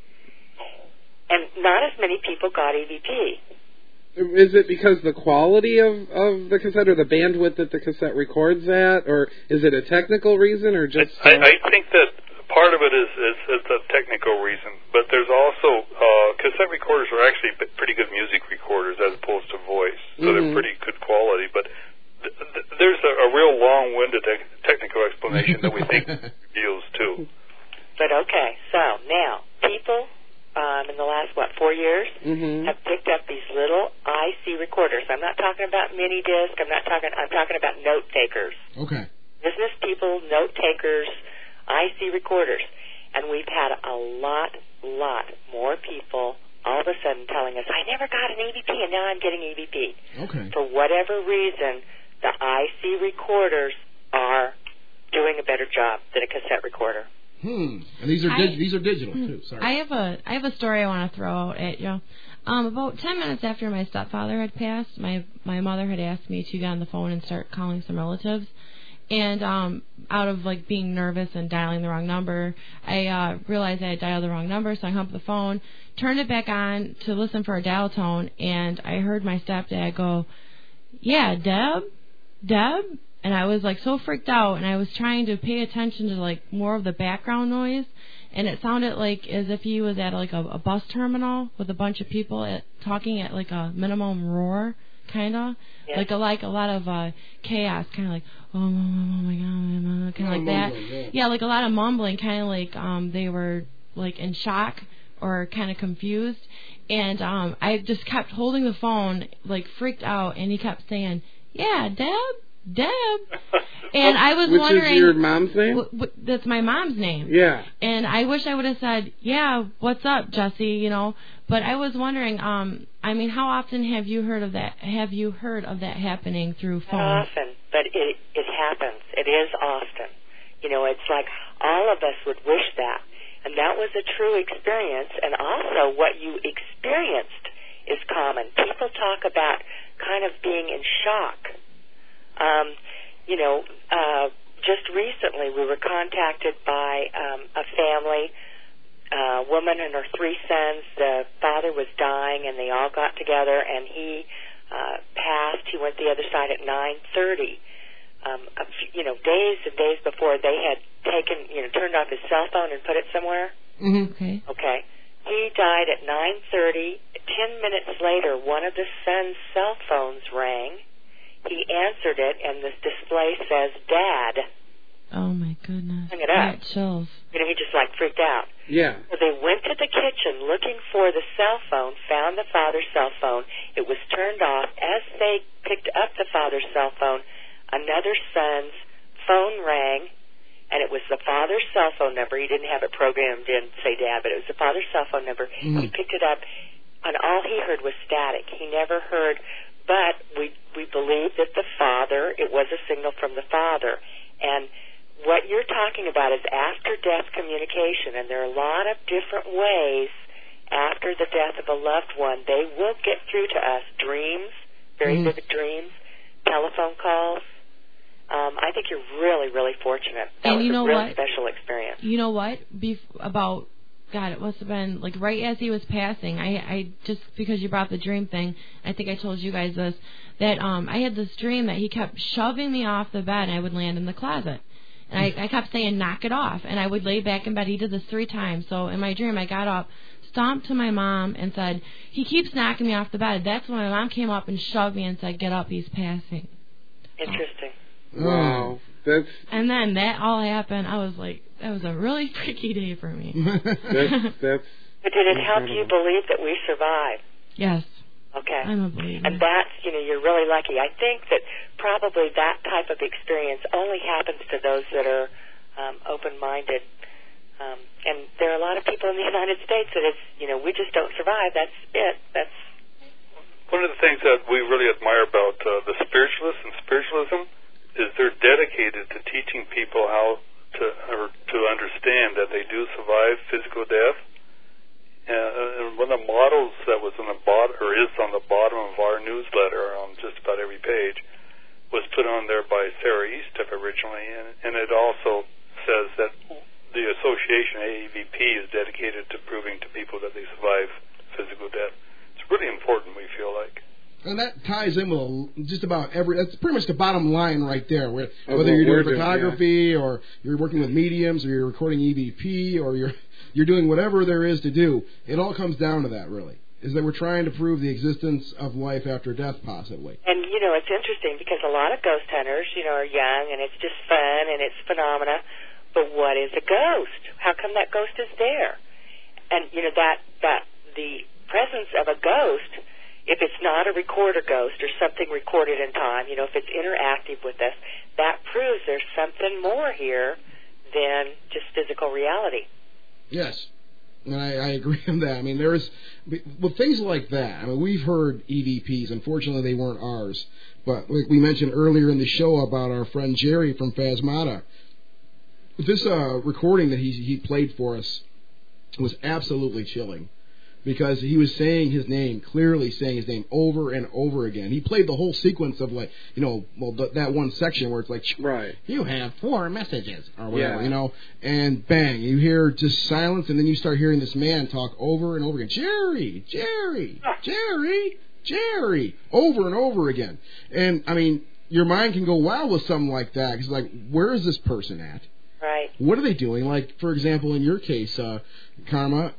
And not as many people got EVP. Is it because the quality of the cassette or the bandwidth that the cassette records at, or is it a technical reason, or just... I think that part of it is a technical reason, but there's also cassette recorders are actually pretty good music recorders as opposed to voice, so they're pretty good quality. But there's a real long-winded technical explanation that we think reveals too. But okay, so now people in the last 4 years have picked up these little IC recorders. I'm not talking about mini disc. I'm talking about note takers. Okay. Business people, note takers. IC recorders, and we've had a lot more people all of a sudden telling us, I never got an EVP, and now I'm getting EVP. Okay. For whatever reason, the IC recorders are doing a better job than a cassette recorder. And these are digital too. Sorry. I have a story I want to throw out at you. About 10 minutes after my stepfather had passed, my mother had asked me to get on the phone and start calling some relatives. And out of being nervous and dialing the wrong number, I realized I had dialed the wrong number, so I hung up the phone, turned it back on to listen for a dial tone, and I heard my stepdad go, "Yeah, Deb?" and I was like so freaked out, and I was trying to pay attention to like more of the background noise, and it sounded like as if he was at like a bus terminal with a bunch of people talking at like a minimum roar, kind of like a lot of chaos, kind of like oh my god, kind of like that. Yeah, like a lot of mumbling, kind of like they were like in shock or kind of confused. And I just kept holding the phone, like freaked out, and he kept saying, "Yeah, Deb." And I was wondering... Which is your mom's name? That's my mom's name. Yeah. And I wish I would have said, "Yeah, what's up, Jesse?" You know. But I was wondering, I mean, how often have you heard of that? Have you heard of that happening through phone? Not often, but it happens. It is often. You know, it's like all of us would wish that. And that was a true experience, and also what you experienced is common. People talk about kind of being in shock. Just recently we were contacted by a family, a woman and her 3 sons. The father was dying, and they all got together, and he passed. He went the other side at 9:30. Days and days before, they had turned off his cell phone and put it somewhere. Mm-hmm. Okay. Okay. He died at 9:30. 10 minutes later, one of the son's cell phones rang. He answered it, and the display says, "Dad." Oh, my goodness. Hung it up. Chills. He just, freaked out. Yeah. So they went to the kitchen looking for the cell phone, found the father's cell phone. It was turned off. As they picked up the father's cell phone, another son's phone rang, and it was the father's cell phone number. He didn't have it programmed in, say, Dad, but it was the father's cell phone number. Mm-hmm. He picked it up, and all he heard was static. He never heard, but we believe that it was a signal from the father. And what you're talking about is after-death communication, and there are a lot of different ways after the death of a loved one. They will get through to us. Dreams, very vivid dreams, telephone calls. I think you're really, really fortunate. That was a real special experience. You know what? It must have been like right as he was passing. I just because you brought the dream thing, I think I told you guys this, that I had this dream that he kept shoving me off the bed, and I would land in the closet. And I kept saying, "Knock it off," and I would lay back in bed. He did this 3 times. So in my dream, I got up, stomped to my mom, and said, "He keeps knocking me off the bed." That's when my mom came up and shoved me and said, "Get up, he's passing." Interesting. Wow. And then that all happened. I was like, that was a really freaky day for me. But did it help you believe that we survived? Yes. Okay. I'm a believer. And that's, you're really lucky. I think that probably that type of experience only happens to those that are open-minded. And there are a lot of people in the United States that we just don't survive. That's it. That's one of the things that we really admire about the spiritualists and spiritualism is they're dedicated to teaching people how to understand that they do survive physical death. And one of the models that was on the bottom, or is on the bottom of our newsletter on just about every page, was put on there by Sarah Eastep originally, and it also says that the association AAVP is dedicated to proving to people that they survive physical death. It's really important, we feel like. And that ties in with just about that's pretty much the bottom line right there. Whether you're doing photography or you're working with mediums or you're recording EVP or you're doing whatever there is to do, it all comes down to that, really, is that we're trying to prove the existence of life after death, possibly. And, it's interesting because a lot of ghost hunters, are young and it's just fun and it's phenomena. But what is a ghost? How come that ghost is there? And, that the presence of a ghost, if it's not a recorder ghost or something recorded in time, if it's interactive with us, that proves there's something more here than just physical reality. Yes, and I agree on that. I mean, things like that. I mean, we've heard EVPs. Unfortunately, they weren't ours. But like we mentioned earlier in the show about our friend Jerry from Phasmata, this recording that he played for us was absolutely chilling. Because he was saying his name, clearly saying his name over and over again. He played the whole sequence of that one section where it's like, right, you have 4 messages or whatever, and bang, you hear just silence, and then you start hearing this man talk over and over again, Jerry, Jerry, Jerry, Jerry, over and over again. And I mean, your mind can go wild with something like that. Because, like, where is this person at? Right. What are they doing? Like, for example, in your case, Karma,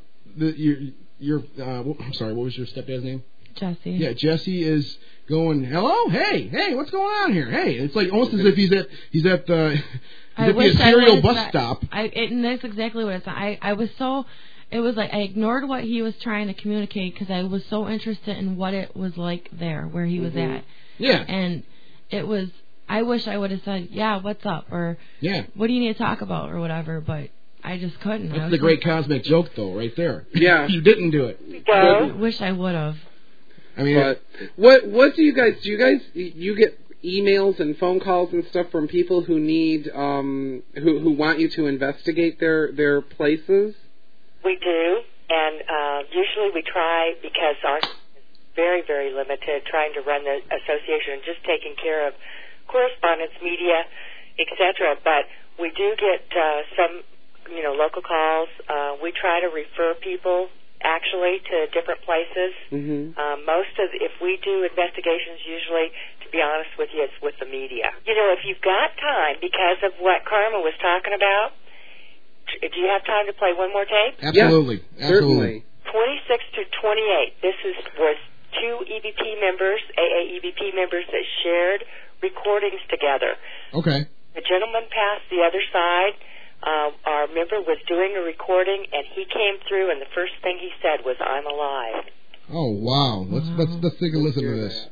I'm sorry, what was your stepdad's name? Jesse. Yeah, Jesse is going, hello, hey, what's going on here? Hey, it's like almost as if he's at the cereal bus stop. And that's exactly what it's. I was so. It was like I ignored what he was trying to communicate because I was so interested in what it was like there, where he was at. Yeah. And it was. I wish I would have said, yeah, what's up, or what do you need to talk about, or whatever. But I just couldn't. That's the great cosmic joke, though, right there. Yeah. You didn't do it. I wish I would have. I mean, but what do you guys you get emails and phone calls and stuff from people who need who want you to investigate their places? We do, and usually we try, because our is very, very limited, trying to run the association and just taking care of correspondence, media, etc. But we do get some, local calls. We try to refer people actually to different places. If we do investigations, usually, to be honest with you, it's with the media. If you've got time, because of what Karma was talking about, do you have time to play one more tape? Absolutely. Yes, certainly. 26 to 28. This was two EVP members, AA EVP members, that shared recordings together. Okay. The gentleman passed the other side. Our member was doing a recording, and he came through, and the first thing he said was, "I'm alive." Oh wow! Let's take a listen to this.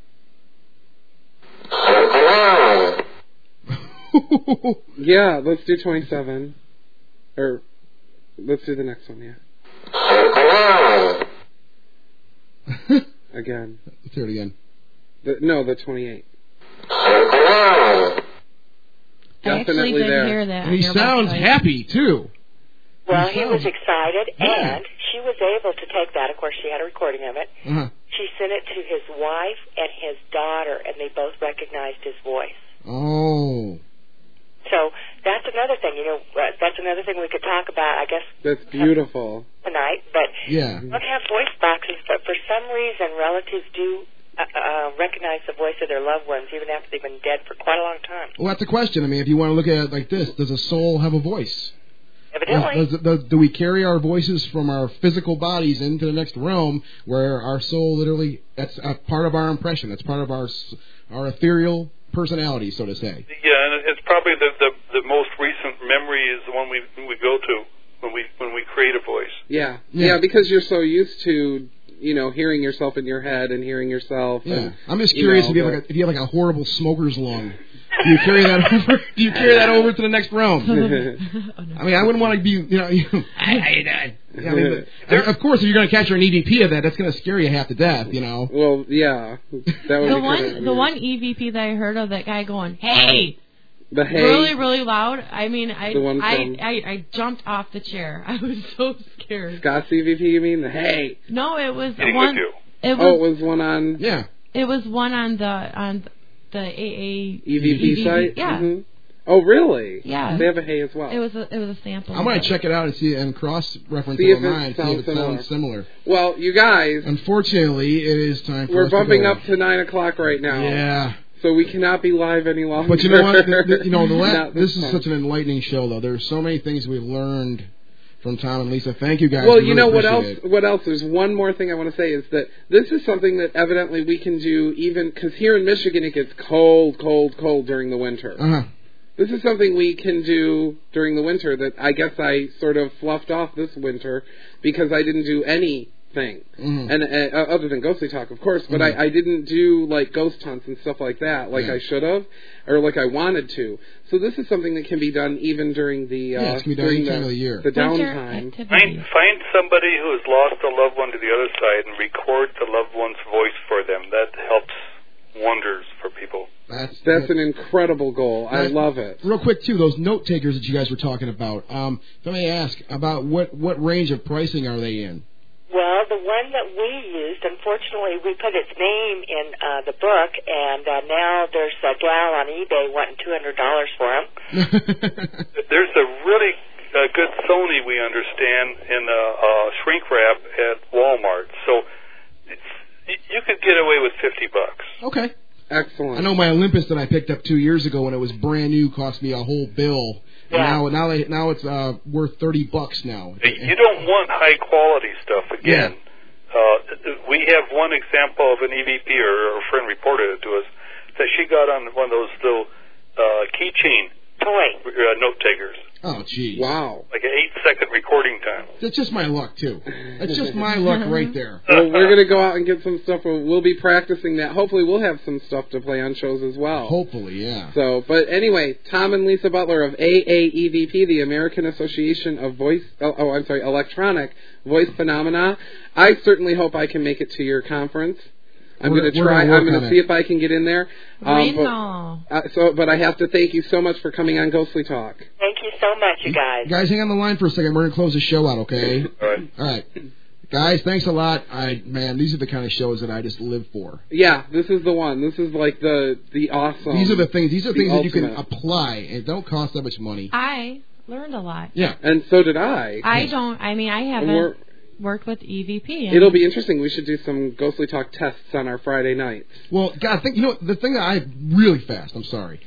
Yeah, let's do 27. Or, let's do the next one, Again. Let's hear it again. The 28. I Definitely actually did there. hear that. And he sounds happy, too. Well, he was excited, and she was able to take that. Of course, she had a recording of it. She sent it to his wife and his daughter, and they both recognized his voice. Oh. So that's another thing, that's another thing we could talk about, I guess. That's beautiful. Tonight, but yeah. we don't have voice boxes, but for some reason relatives do recognize the voice of their loved ones even after they've been dead for quite a long time. Well, that's the question. I mean, if you want to look at it like this, does a soul have a voice? Evidently. Do we carry our voices from our physical bodies into the next realm where our soul literally, that's a part of our impression, that's part of our ethereal personality, so to say? Yeah, and it's probably the most recent memory is the one we go to when we create a voice. Yeah, because you're so used to hearing yourself in your head and hearing yourself. Yeah, and, I'm just curious if you have like a horrible smoker's lung. Do you carry that over? Do you carry that over to the next realm? I mean, I wouldn't want to be, of course, if you're going to catch an EVP of that, that's going to scare you half to death, Well, yeah. That would the one EVP that I heard of, that guy going, "Hey!" The hey. Really, really loud. I mean, I jumped off the chair. I was so scared. Scott's EVP, you mean? The hey. No, it was one. It was one on. Yeah. It was one on the AA EVP site. Yeah. Mm-hmm. Oh, really? Yeah. They have a hay as well. It was a sample. I'm going to check it out and see and cross-reference it online, see if it sounds similar. Well, you guys. Unfortunately, it is time for we're us to go. bumping up to 9 o'clock right now. Yeah. So we cannot be live any longer. But you know what? This is such an enlightening show, though. There's so many things we've learned from Tom and Lisa. Thank you guys. Well, really you know what else? it. What else? There's one more thing I want to say is that this is something that evidently we can do even because here in Michigan it gets cold during the winter. Uh-huh. This is something we can do during the winter that I guess I sort of fluffed off this winter because I didn't do anything. Mm-hmm. And other than ghostly talk, of course, but I didn't do like ghost hunts and stuff like that, like I should have, or like I wanted to. So this is something that can be done even during the it can be done any time of the year. The downtime. Find somebody who has lost a loved one to the other side and record the loved one's voice for them. That helps wonders for people. That's an incredible goal. I love it. Real quick too, those note takers that you guys were talking about. Let me ask about what range of pricing are they in? Well, the one that we used, unfortunately, we put its name in the book, and now there's a gal on eBay wanting $200 for him. There's a really good Sony, we understand, in shrink wrap at Walmart. So you could get away with $50. Okay. Excellent. I know my Olympus that I picked up 2 years ago when it was brand new cost me a whole bill. Yeah. And now it's worth $30 now. You don't want high quality stuff again. Yeah. We have one example of an EVP, or a friend reported it to us, that she got on one of those little keychain toy note takers. Oh, geez. Wow. Like an 8-second recording time. That's just my luck, too. That's just my luck right there. Well, we're going to go out and get some stuff. We'll be practicing that. Hopefully we'll have some stuff to play on shows as well. Hopefully, yeah. So, but anyway, Tom and Lisa Butler of AAEVP, the American Association of Electronic Voice Phenomena. I certainly hope I can make it to your conference. I'm going to try. I'm going to see if I can get in there. But I have to thank you so much for coming on Ghostly Talk. Thank you so much, you guys. Guys, hang on the line for a second. We're going to close the show out, okay? All right. Guys, thanks a lot. Man, these are the kind of shows that I just live for. Yeah, this is the one. This is like the awesome. These are the things. These are things that you can ultimate. apply and don't cost that much money. I learned a lot. Yeah, and so did I. I haven't worked with EVP. It'll be interesting. We should do some Ghostly Talk tests on our Friday nights. Well, God, the thing that I really fast. I'm sorry.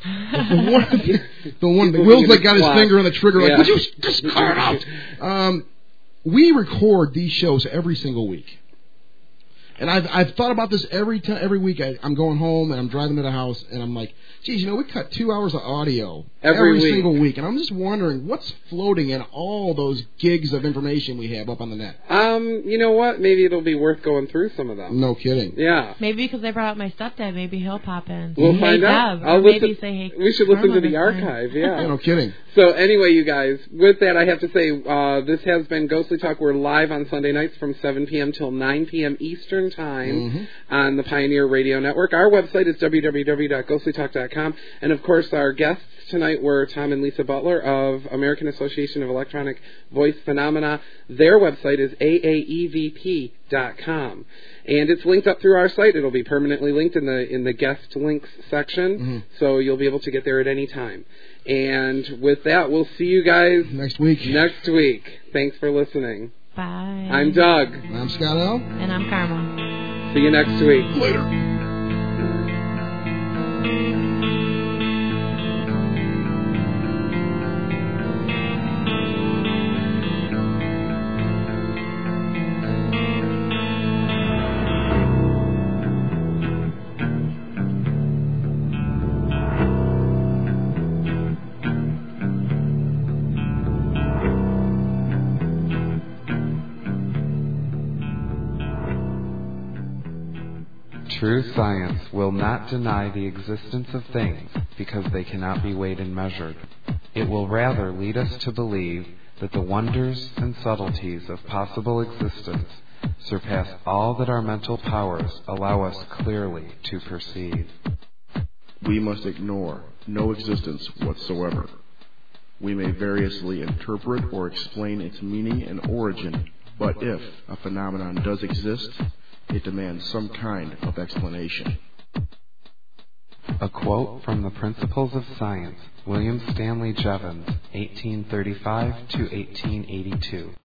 The one that Will's like got his finger on the trigger. Like, would you just cut it out? We record these shows every single week. And I've thought about this every week. I'm going home and I'm driving to the house and I'm like, geez, we cut 2 hours of audio every single week. And I'm just wondering what's floating in all those gigs of information we have up on the net. You know what? Maybe it'll be worth going through some of them. No kidding. Yeah. Maybe because they brought out my stepdad, maybe he'll pop in. We'll find out. Maybe say, hey, we should listen to the archive. Yeah. No kidding. So anyway, you guys, with that, I have to say this has been Ghostly Talk. We're live on Sunday nights from 7 p.m. till 9 p.m. Eastern Time on the Pioneer Radio Network. Our website is www.ghostlytalk.com. And, of course, our guests tonight were Tom and Lisa Butler of American Association of Electronic Voice Phenomena. Their website is aaevp.com. And it's linked up through our site. It'll be permanently linked in the guest links section, so you'll be able to get there at any time. And with that, we'll see you guys next week. Thanks for listening. Bye. I'm Doug. I'm Scott L. And I'm Karma. See you next week. Later. True science will not deny the existence of things because they cannot be weighed and measured. It will rather lead us to believe that the wonders and subtleties of possible existence surpass all that our mental powers allow us clearly to perceive. We must ignore no existence whatsoever. We may variously interpret or explain its meaning and origin, but if a phenomenon does exist, it demands some kind of explanation. A quote from The Principles of Science, William Stanley Jevons, 1835 to 1882.